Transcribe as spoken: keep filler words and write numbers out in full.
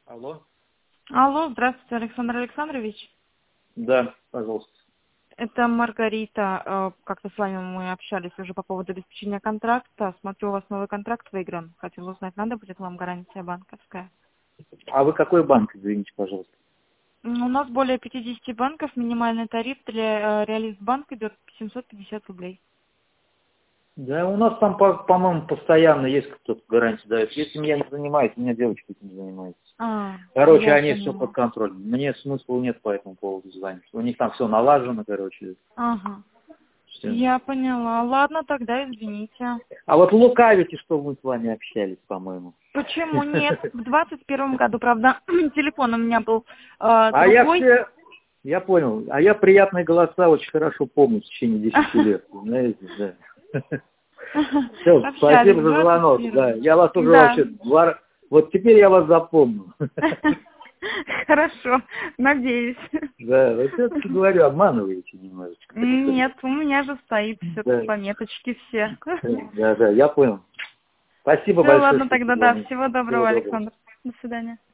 Алло. Алло, здравствуйте, Александр Александрович. Да, пожалуйста. Это Маргарита. Э, Как-то с вами мы общались уже по поводу обеспечения контракта. Смотрю, у вас новый контракт выигран. Хотела узнать, надо будет вам гарантия банковская. А вы какой банк, извините, пожалуйста? М, У нас более пятидесяти банков. Минимальный тариф для э, Реалист-банк идет семьсот пятьдесят рублей. Да, у нас там, по- по-моему, постоянно есть кто-то гарантию дает. Если я не занимаюсь, у меня девочка этим занимается. А, Короче, я они все под поняла. контролем. Мне смысла нет по этому поводу звонить. У них там все налажено, короче. Ага. Всё. Я поняла. Ладно, тогда извините. А вот лукавите, что мы с вами общались, по-моему. Почему нет? В двадцать первом году, правда, телефон у меня был э, А я другой. все, я понял, а я приятные голоса очень хорошо помню в течение десяти лет, знаете, да. Все, Общались спасибо в за двадцать звонок, да, первом. я вас уже Да. вообще два ра- вот теперь я вас запомнил. Хорошо, надеюсь. Да, вот все-таки говорю, обманываете немножечко. Нет, у меня же стоит все-таки Да, пометочки все. да, да, я понял. Спасибо Все, большое, ладно что тогда, да. позвонили. Всего Всего доброго, доброго. Александр. До свидания.